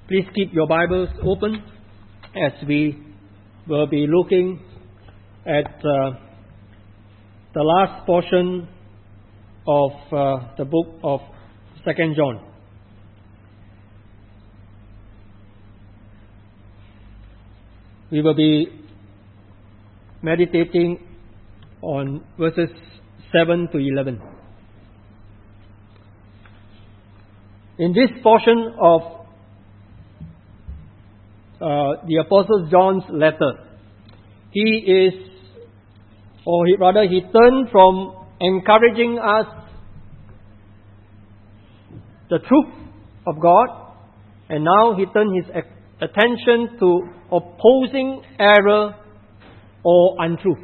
Please keep your Bibles open as we will be looking at the last portion of the book of 2 John. We will be meditating on verses 7 to 11. In this portion of the Apostle John's letter, he turned from encouraging us the truth of God, and now he turned his attention to opposing error or untruth.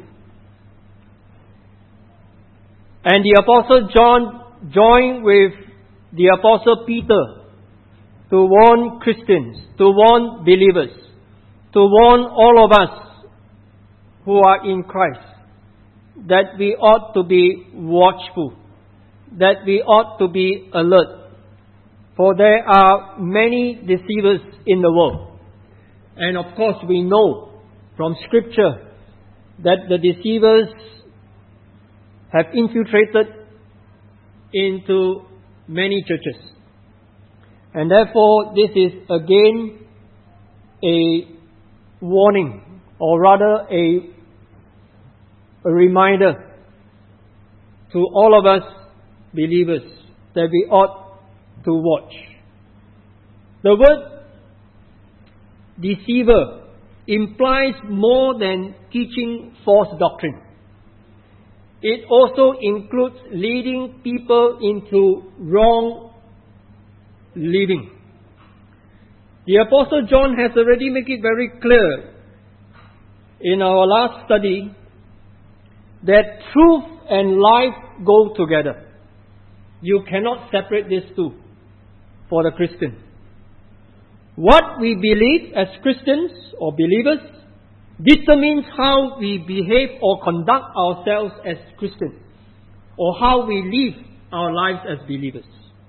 And the Apostle John joined with the Apostle Peter to warn Christians, to warn believers, to warn all of us who are in Christ, that we ought to be watchful, that we ought to be alert, for there are many deceivers in the world. And of course we know from Scripture that the deceivers have infiltrated into many churches. And therefore, this is again a warning, or rather a reminder to all of us believers that we ought to watch. The word deceiver implies more than teaching false doctrine. It also includes leading people into wrong living. The Apostle John has already made it very clear in our last study that truth and life go together. You cannot separate these two for the Christian. What we believe as Christians or believers determines how we behave or conduct ourselves as Christians, or how we live our lives as believers.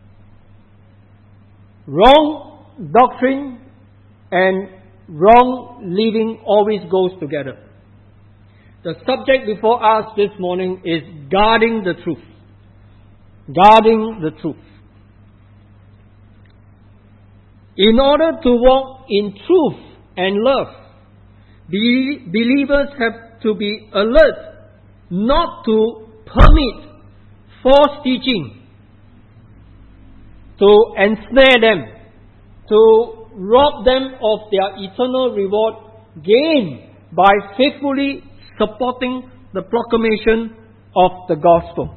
Wrong doctrine and wrong living always goes together. The subject before us this morning is guarding the truth. Guarding the truth. In order to walk in truth and love, believers have to be alert not to permit false teaching to ensnare them, to rob them of their eternal reward gained by faithfully supporting the proclamation of the gospel.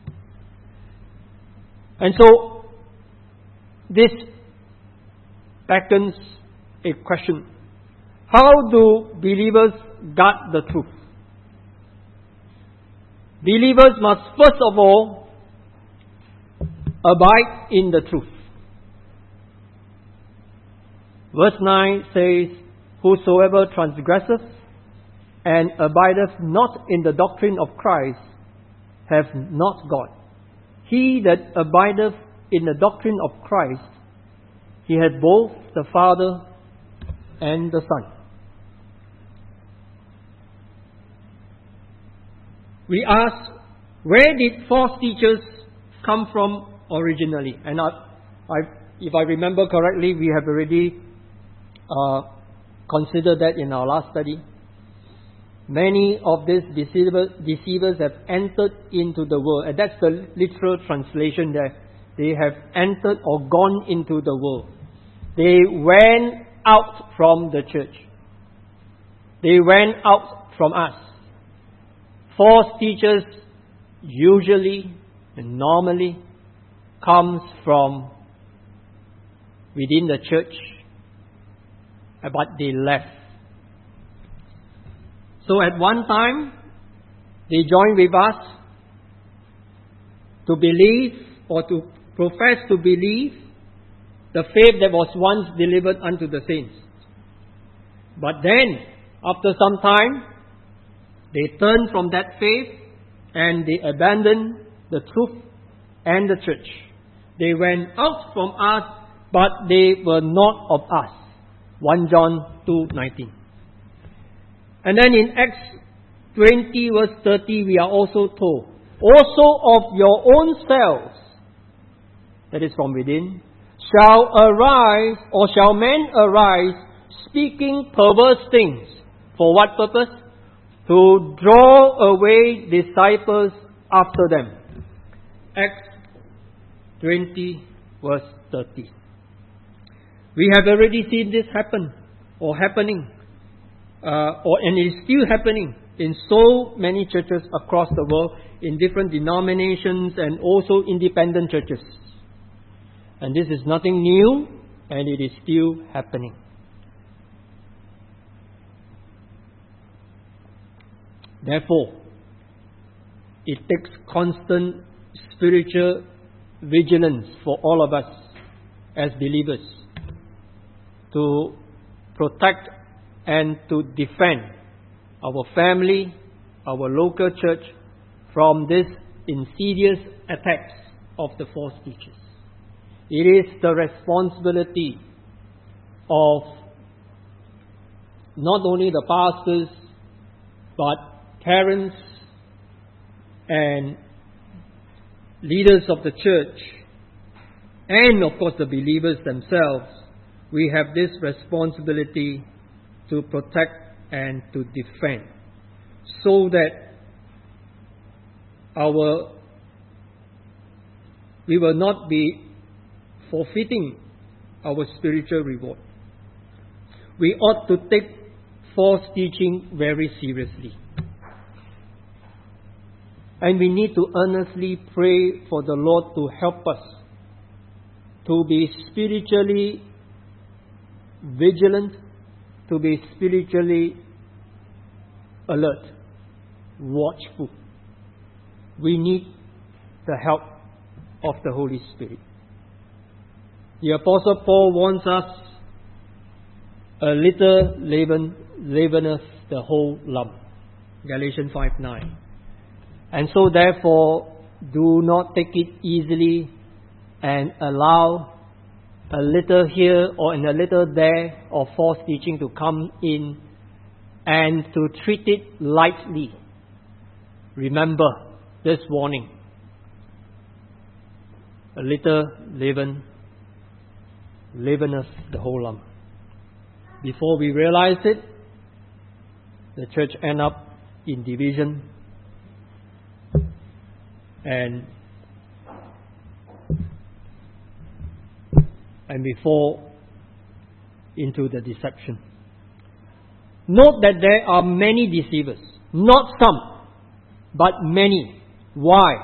And so, this beckons a question. How do believers guard the truth? Believers must first of all abide in the truth. Verse 9 says, "Whosoever transgresseth and abideth not in the doctrine of Christ hath not God. He that abideth in the doctrine of Christ, he hath both the Father and the Son." We ask, where did false teachers come from originally? And if I remember correctly, we have already considered that in our last study. Many of these deceivers have entered into the world. And that's the literal translation there. They have entered or gone into the world. They went out from the church. They went out from us. False teachers usually and normally comes from within the church, but they left. So at one time, they joined with us to believe or to profess to believe the faith that was once delivered unto the saints. But then, after some time, they turned from that faith and they abandoned the truth and the church. They went out from us but they were not of us. 1 John 2:19. And then in Acts 20 verse 30, we are also told, also of your own selves, that is from within, shall men arise, speaking perverse things. For what purpose? To draw away disciples after them. Acts 20 verse 30. We have already seen this happen, or happening, and it is still happening in so many churches across the world, in different denominations and also independent churches. And this is nothing new, and it is still happening. Therefore, it takes constant spiritual vigilance for all of us as believers to protect and to defend our family, our local church from these insidious attacks of the false teachers. It is the responsibility of not only the pastors, but parents and leaders of the church, and of course the believers themselves. We have this responsibility to protect and to defend, so that we will not be forfeiting our spiritual reward. We ought to take false teaching very seriously. And we need to earnestly pray for the Lord to help us to be spiritually vigilant, to be spiritually alert, watchful. We need the help of the Holy Spirit. The Apostle Paul warns us, a little leaven leaveneth the whole lump. Galatians 5:9. And so therefore, do not take it easily and allow a little here or a little there of false teaching to come in and to treat it lightly. Remember this warning. A little leaven leaveneth the whole lump. Before we realize it, the church end up in division and before into the deception. Note that there are many deceivers, not some, but many. Why?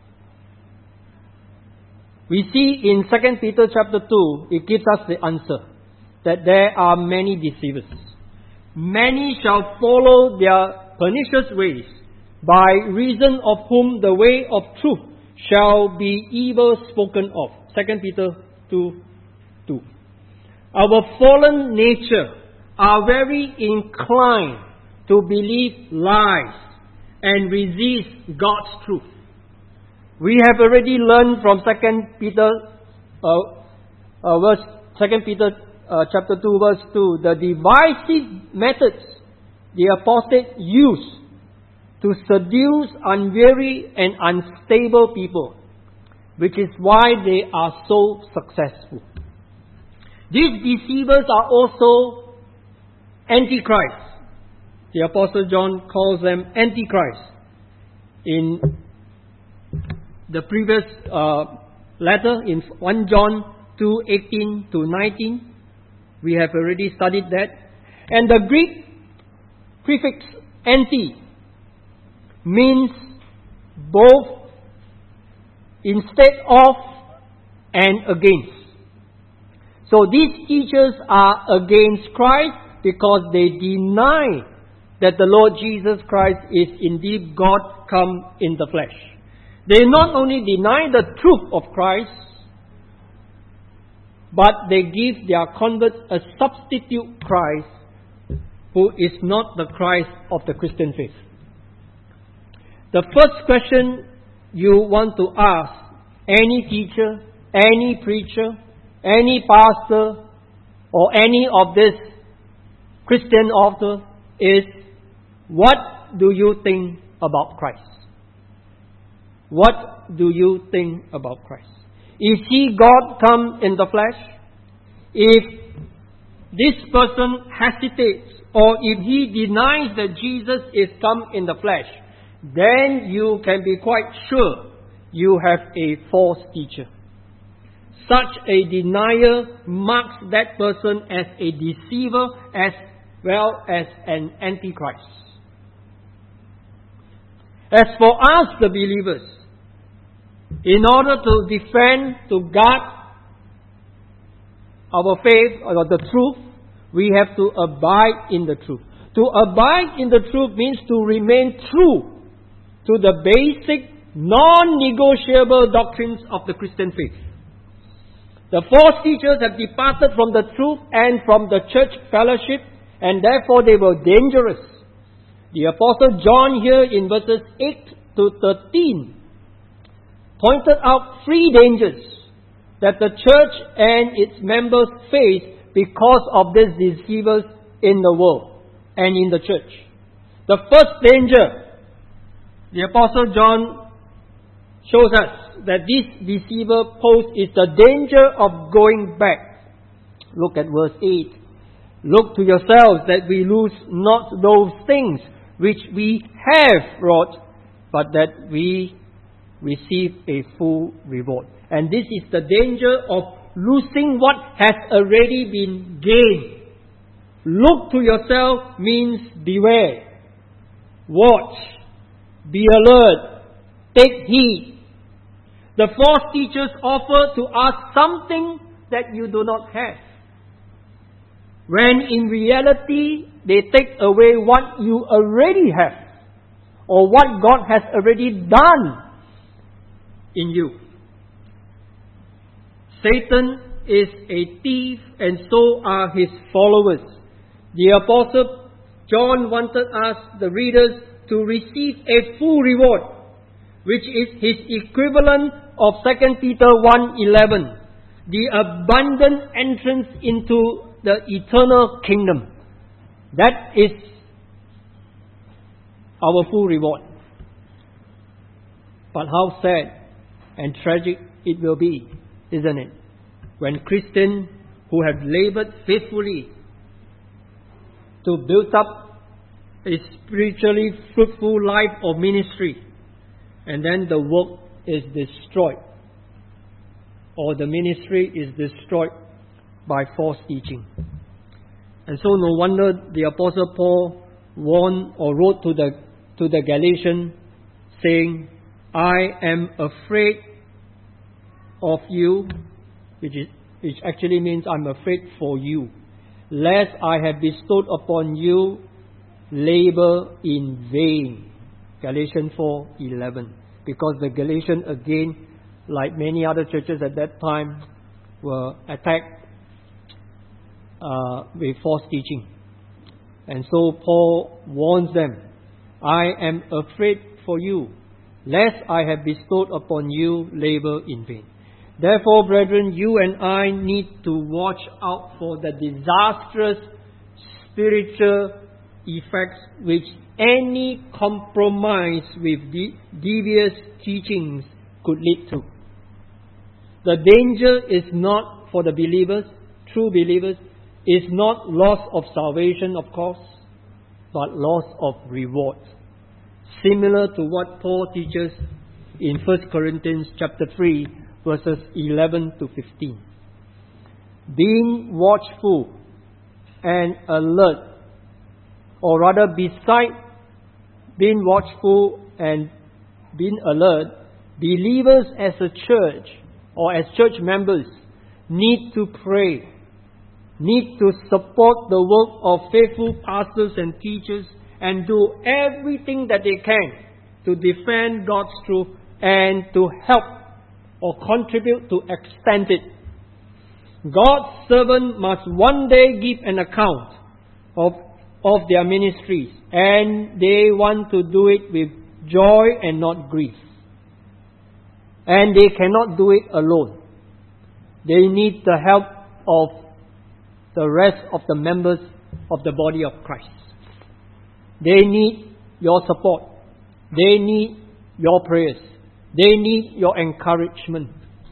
We see in 2 Peter chapter 2, it gives us the answer, that there are many deceivers. Many shall follow their pernicious ways, by reason of whom the way of truth shall be evil spoken of. 2 Peter 2:2. Our fallen nature are very inclined to believe lies and resist God's truth. We have already learned from 2 Peter chapter 2 verse 2, the divisive methods the apostate use to seduce unwary and unstable people, which is why they are so successful. These deceivers are also antichrists. The Apostle John calls them antichrists. In the previous letter, in 1 John 2:18-19, we have already studied that. And the Greek prefix anti means both instead of and against. So these teachers are against Christ because they deny that the Lord Jesus Christ is indeed God come in the flesh. They not only deny the truth of Christ, but they give their converts a substitute Christ who is not the Christ of the Christian faith. The first question you want to ask any teacher, any preacher, any pastor or any of this Christian author is, what do you think about Christ? What do you think about Christ? Is He God come in the flesh? If this person hesitates, or if he denies that Jesus is come in the flesh, then you can be quite sure you have a false teacher. Such a denier marks that person as a deceiver as well as an antichrist. As for us, the believers, in order to defend, to guard our faith or the truth, we have to abide in the truth. To abide in the truth means to remain true to the basic, non-negotiable doctrines of the Christian faith. The false teachers have departed from the truth and from the church fellowship, and therefore they were dangerous. The Apostle John here in verses 8 to 13 pointed out 3 dangers that the church and its members face because of these deceivers in the world and in the church. The first danger, the Apostle John shows us that this deceiver poses is the danger of going back. Look at verse 8. Look to yourselves that we lose not those things which we have wrought, but that we receive a full reward. And this is the danger of losing what has already been gained. Look to yourself means beware, watch, be alert, take heed. The false teachers offer to us something that you do not have, when in reality they take away what you already have, or what God has already done in you. Satan is a thief, and so are his followers. The Apostle John wanted us, the readers, to receive a full reward, which is his equivalent of 2 Peter 1:11, the abundant entrance into the eternal kingdom. That is our full reward. But how sad and tragic it will be, isn't it, when Christians who have labored faithfully to build up a spiritually fruitful life of ministry, and then the work is destroyed, or the ministry is destroyed by false teaching. And so no wonder the Apostle Paul warned or wrote to the Galatians saying, I am afraid of you, which actually means I'm afraid for you, lest I have bestowed upon you labor in vain. Galatians 4:11. Because the Galatians, again, like many other churches at that time, were attacked with false teaching. And so Paul warns them, I am afraid for you, lest I have bestowed upon you labor in vain. Therefore, brethren, you and I need to watch out for the disastrous spiritual effects which any compromise with devious teachings could lead to. The danger is not for the believers, true believers, is not loss of salvation, of course, but loss of reward. Similar to what Paul teaches in 1 Corinthians chapter 3, verses 11 to 15. Being watchful and alert, or rather beside being watchful and being alert, believers as a church or as church members need to pray, need to support the work of faithful pastors and teachers, and do everything that they can to defend God's truth and to help or contribute to extend it. God's servant must one day give an account of their ministries, and they want to do it with joy and not grief. And they cannot do it alone. They need the help of the rest of the members of the body of Christ. They need your support. They need your prayers. They need your encouragement.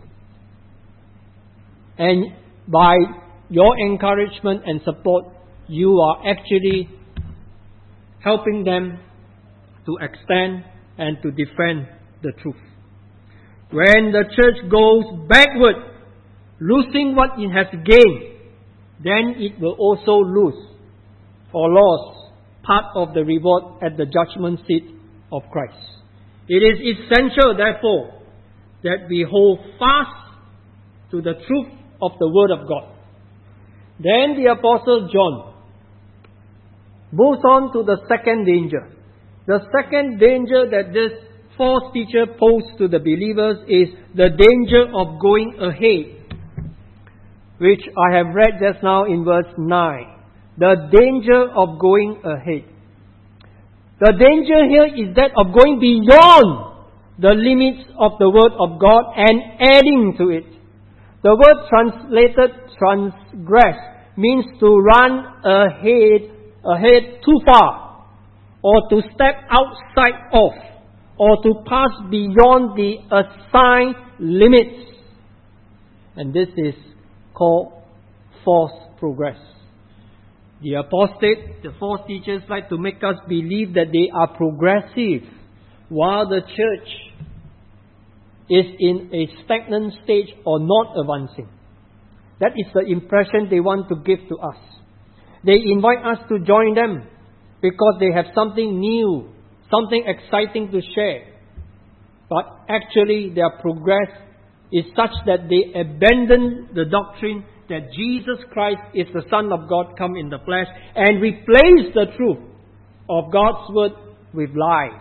And by your encouragement and support, you are actually helping them to extend and to defend the truth. When the church goes backward, losing what it has gained, then it will also lose or lose part of the reward at the judgment seat of Christ. It is essential, therefore, that we hold fast to the truth of the Word of God. Then the Apostle John moves on to the second danger. The second danger that this false teacher posed to the believers is the danger of going ahead, which I have read just now in verse 9. The danger of going ahead. The danger here is that of going beyond the limits of the Word of God and adding to it. The word translated transgress means to run ahead too far, or to step outside of, or to pass beyond the assigned limits. And this is called false progress. The apostate, the false teachers like to make us believe that they are progressive, while the church is in a stagnant stage or not advancing. That is the impression they want to give to us. They invite us to join them because they have something new, something exciting to share. But actually their progress is such that they abandon the doctrine that Jesus Christ is the Son of God come in the flesh and replace the truth of God's Word with lies,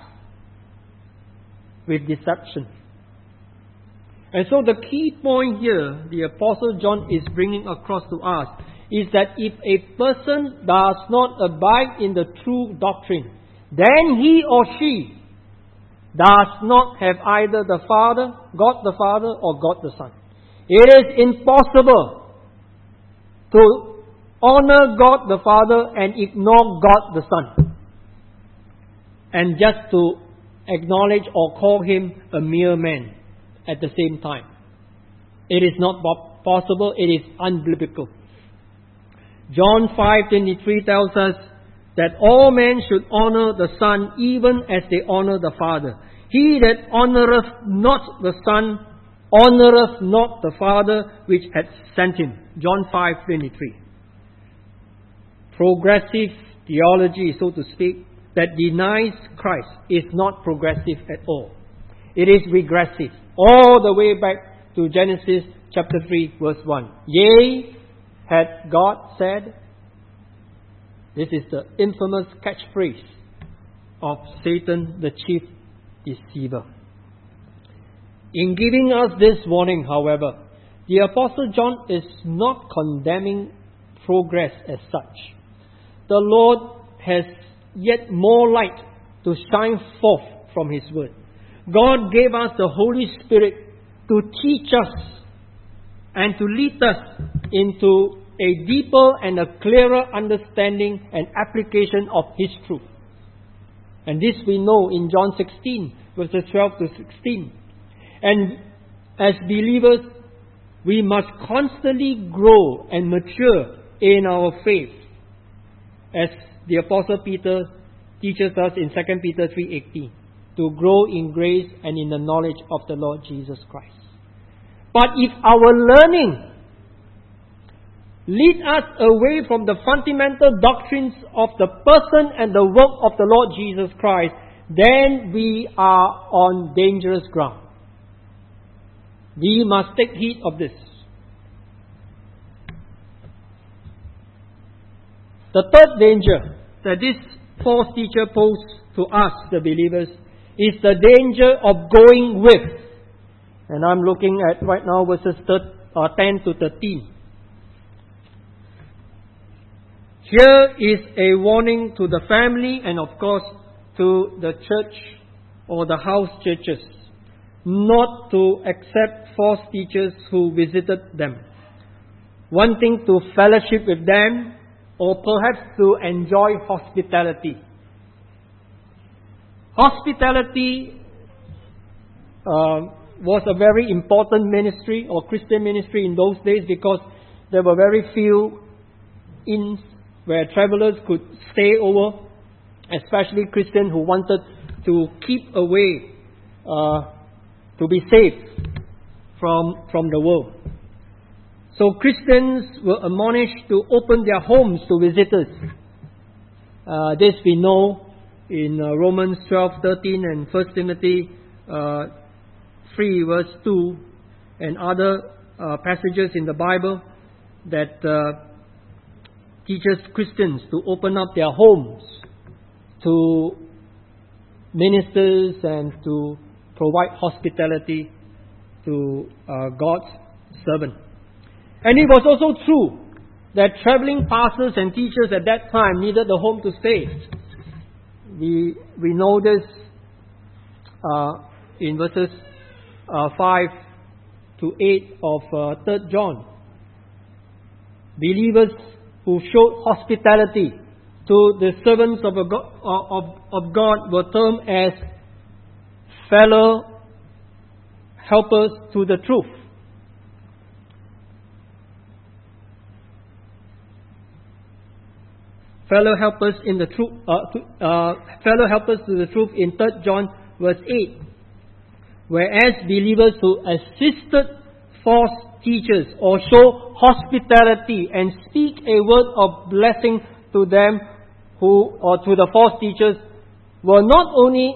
with deception. And so the key point here, the Apostle John is bringing across to us, is that if a person does not abide in the true doctrine, then he or she does not have either the Father, God the Father, or God the Son. It is impossible to honor God the Father and ignore God the Son, and just to acknowledge or call Him a mere man at the same time. It is not possible. It is unbiblical. John 5:23 tells us that all men should honor the Son even as they honor the Father. He that honoureth not the Son honoureth not the Father which hath sent him. John 5:23. Progressive theology, so to speak, that denies Christ is not progressive at all. It is regressive. All the way back to Genesis chapter 3 verse 1. Yea, had God said. This is the infamous catchphrase of Satan, the chief deceiver. In giving us this warning, however, the Apostle John is not condemning progress as such. The Lord has yet more light to shine forth from His Word. God gave us the Holy Spirit to teach us and to lead us into a deeper and a clearer understanding and application of His truth. And this we know in John 16, verses 12 to 16. And as believers, we must constantly grow and mature in our faith, as the Apostle Peter teaches us in 2 Peter 3:18, to grow in grace and in the knowledge of the Lord Jesus Christ. But if our learning lead us away from the fundamental doctrines of the person and the work of the Lord Jesus Christ, then we are on dangerous ground. We must take heed of this. The third danger that this false teacher posed to us, the believers, is the danger of going with. And I'm looking at right now verses 10 to 13. Here is a warning to the family and of course to the church or the house churches. not to accept false teachers who visited them, wanting to fellowship with them or perhaps to enjoy hospitality. Hospitality was a very important ministry or Christian ministry in those days, because there were very few inns where travelers could stay over, especially Christians who wanted to keep away, to be safe from the world. So Christians were admonished to open their homes to visitors. This we know in Romans 12:13 and 1 Timothy 3 verse 2 and other passages in the Bible that teaches Christians to open up their homes to ministers and to provide hospitality to God's servant. And it was also true that traveling pastors and teachers at that time needed a home to stay. We know this in verses 5 to 8 of 3 John. Believers who showed hospitality to the servants of God were termed as fellow helpers to the truth. Fellow helpers in the truth. Fellow helpers to the truth in 3 John verse 8. Whereas believers who assisted false teachers or show hospitality and speak a word of blessing to them or to the false teachers were not only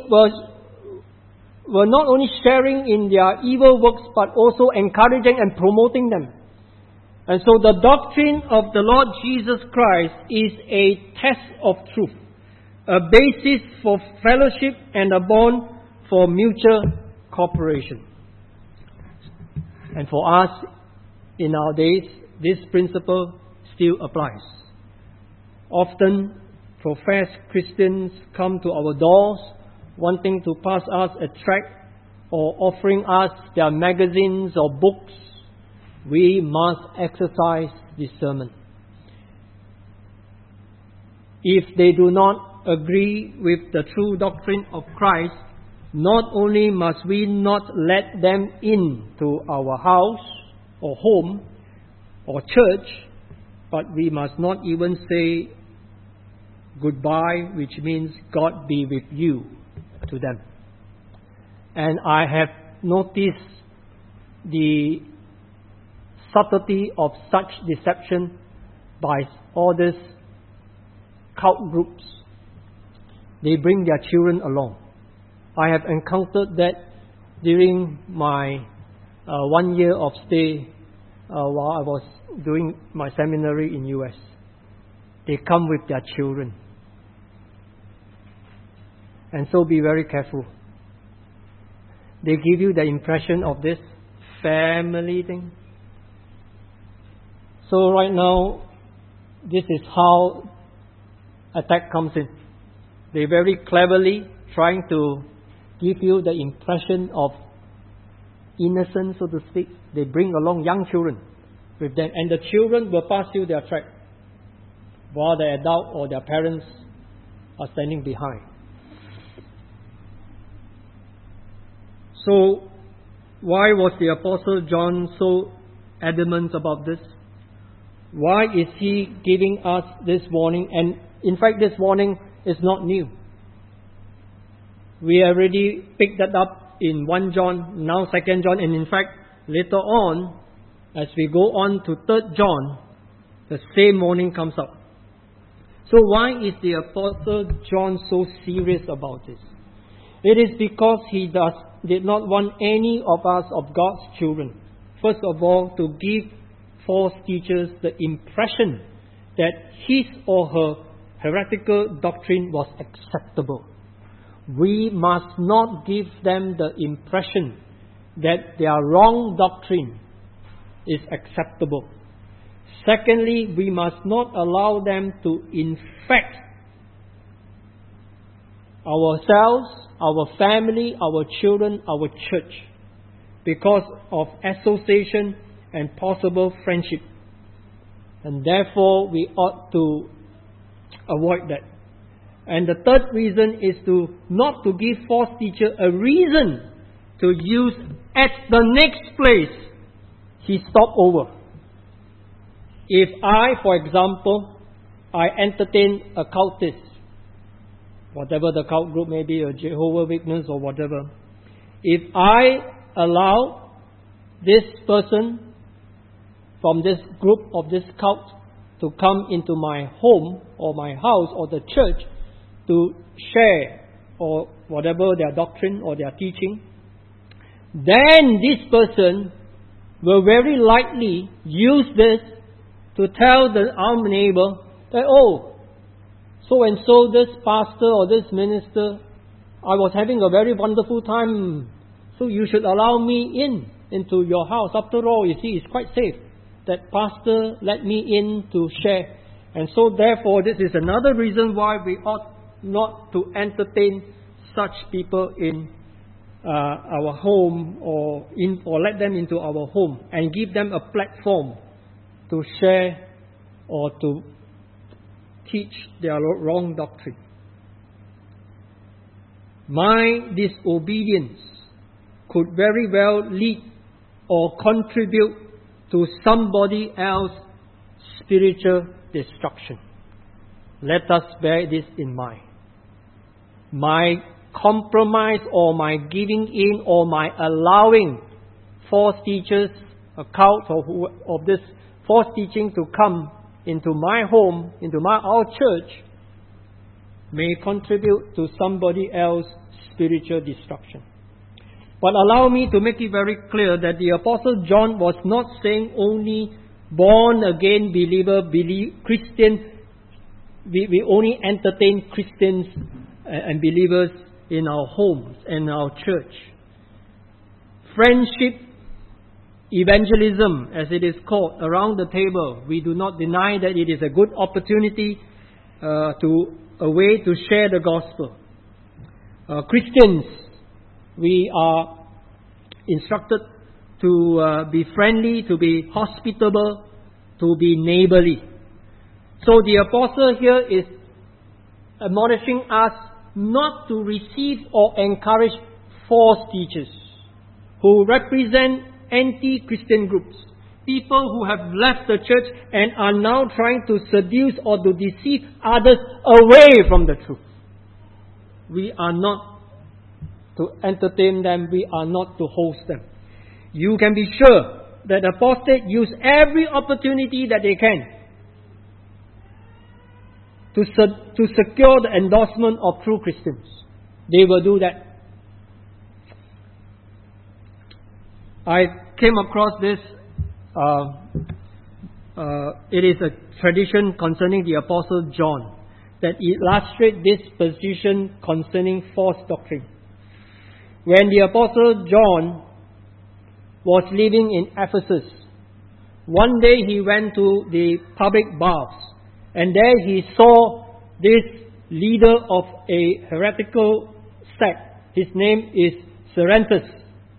sharing in their evil works, but also encouraging and promoting them. And so the doctrine of the Lord Jesus Christ is a test of truth, a basis for fellowship and a bond for mutual cooperation. And for us, in our days, this principle still applies. Often, professed Christians come to our doors wanting to pass us a tract or offering us their magazines or books. We must exercise discernment. If they do not agree with the true doctrine of Christ, not only must we not let them into our house or home or church, but we must not even say goodbye, which means God be with you, to them. And I have noticed the subtlety of such deception by all these cult groups. They bring their children along. I have encountered that during my 1 year of stay while I was doing my seminary in US. They come with their children. And so be very careful. They give you the impression of this family thing. So right now, this is how attack comes in. They very cleverly trying to give you the impression of innocence, so to speak. They bring along young children with them, and the children will pass you their tract while the adult or their parents are standing behind. So, why was the Apostle John so adamant about this? Why is he giving us this warning? And in fact, this warning is not new. We already picked that up in 1 John, now 2 John, and in fact, later on, as we go on to 3 John, the same warning comes up. So why is the Apostle John so serious about this? It is because he did not want any of us, of God's children, first of all, to give false teachers the impression that his or her heretical doctrine was acceptable. We must not give them the impression that their wrong doctrine is acceptable. Secondly, we must not allow them to infect ourselves, our family, our children, our church because of association and possible friendship. And therefore, we ought to avoid that. And the third reason is not to give false teacher a reason to use at the next place he stopped over. If I, for example, I entertain a cultist, whatever the cult group may be, a Jehovah's Witness or whatever, if I allow this person from this group of this cult to come into my home or my house or the church to share or whatever their doctrine or their teaching, then this person will very likely use this to tell our neighbor that, oh, so and so, this pastor or this minister, I was having a very wonderful time, so you should allow me into your house. After all, you see, it's quite safe. That pastor let me in to share. And so therefore, this is another reason why we ought not to entertain such people in our home or let them into our home and give them a platform to share or to teach their wrong doctrine. My disobedience could very well lead or contribute to somebody else's spiritual destruction. Let us bear this in mind. My compromise or my giving in or my allowing false teachers, a cult of this false teaching to come into my home, into our church, may contribute to somebody else's spiritual destruction. But allow me to make it very clear that the Apostle John was not saying only born-again Christian. We only entertain Christians and believers in our homes and our church. Friendship, evangelism, as it is called, around the table. We do not deny that it is a good opportunity, a way to share the gospel. Christians, we are instructed to be friendly, to be hospitable, to be neighborly. So the apostle here is admonishing us not to receive or encourage false teachers who represent anti-Christian groups. People who have left the church and are now trying to seduce or to deceive others away from the truth. We are not to entertain them. We are not to host them. You can be sure that apostates use every opportunity that they can to secure the endorsement of true Christians. They will do that. I came across this. It is a tradition concerning the Apostle John that illustrates this position concerning false doctrine. When the Apostle John was living in Ephesus, one day he went to the public baths, and there he saw this leader of a heretical sect. His name is Cerinthus.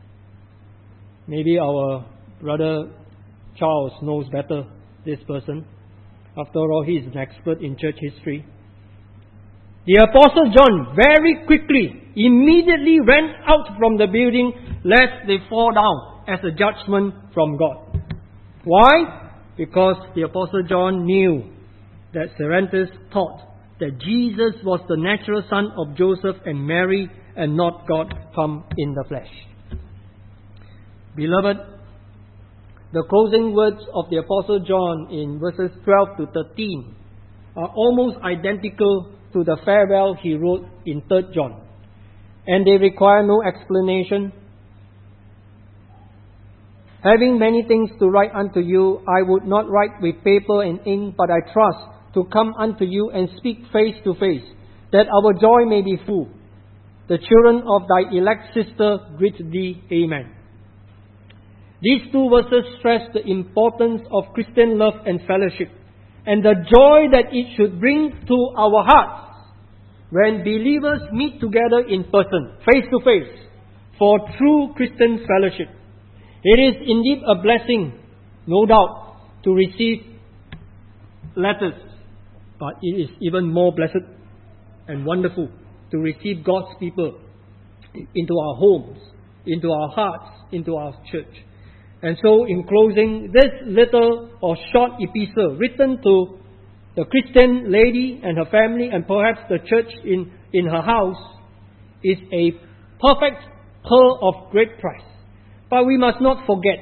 Maybe our brother Charles knows better this person. After all, he is an expert in church history. The Apostle John very quickly, immediately ran out from the building lest they fall down as a judgment from God. Why? Because the Apostle John knew that Cerinthus taught that Jesus was the natural son of Joseph and Mary and not God come in the flesh. Beloved, the closing words of the Apostle John in verses 12 to 13 are almost identical to the farewell he wrote in 3 John. And they require no explanation. Having many things to write unto you, I would not write with paper and ink, but I trust to come unto you and speak face to face, that our joy may be full. The children of thy elect sister greet thee. Amen. These two verses stress the importance of Christian love and fellowship, and the joy that it should bring to our hearts when believers meet together in person, face to face, for true Christian fellowship. It is indeed a blessing, no doubt, to receive letters, but it is even more blessed and wonderful to receive God's people into our homes, into our hearts, into our church. And so, in closing, this little or short epistle written to the Christian lady and her family, and perhaps the church in her house, is a perfect pearl of great price. But we must not forget,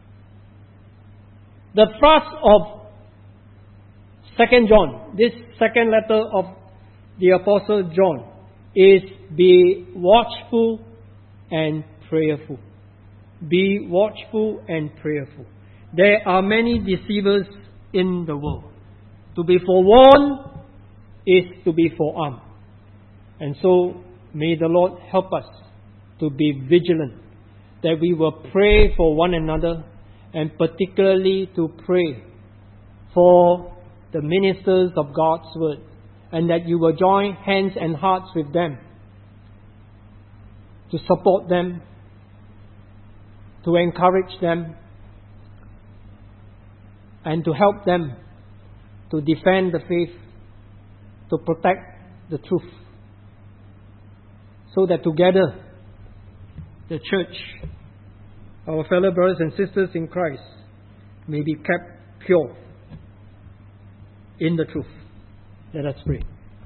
the thrust of 2 John, this second letter of the Apostle John, is be watchful and prayerful. Be watchful and prayerful. There are many deceivers in the world. To be forewarned is to be forearmed. And so, may the Lord help us to be vigilant, that we will pray for one another, and particularly to pray for the ministers of God's Word, and that you will join hands and hearts with them to support them, to encourage them, and to help them to defend the faith, to protect the truth, so that together the church, our fellow brothers and sisters in Christ, may be kept pure in the truth. Let us pray.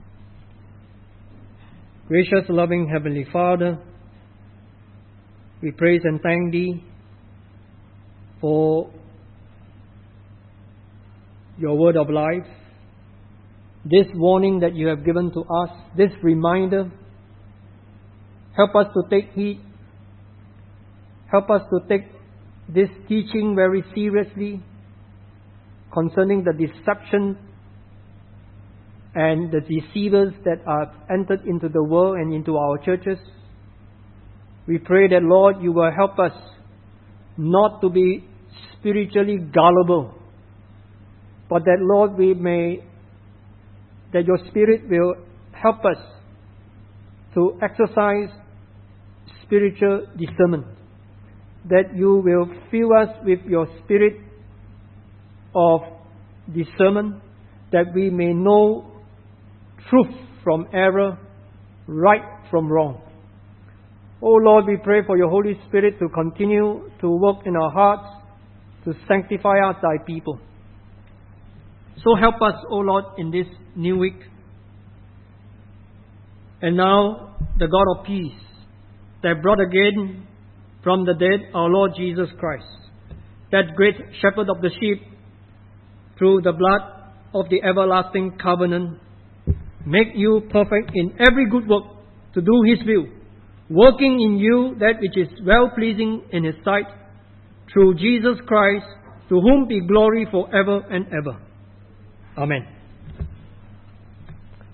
Gracious, loving Heavenly Father, we praise and thank Thee for Your word of life, this warning that You have given to us, this reminder. Help us to take heed. Help us to take this teaching very seriously concerning the deception and the deceivers that are entered into the world and into our churches. We pray that, Lord, You will help us not to be spiritually gullible, but that, Lord, that Your Spirit will help us to exercise spiritual discernment, that You will fill us with Your Spirit of discernment, that we may know truth from error, right from wrong. Oh Lord, we pray for Your Holy Spirit to continue to work in our hearts, to sanctify us, Thy people. So help us, O Lord, in this new week. And now, the God of peace, that brought again from the dead our Lord Jesus Christ, that great shepherd of the sheep, through the blood of the everlasting covenant, make you perfect in every good work to do His will, working in you that which is well-pleasing in His sight, through Jesus Christ, to whom be glory forever and ever. Amen.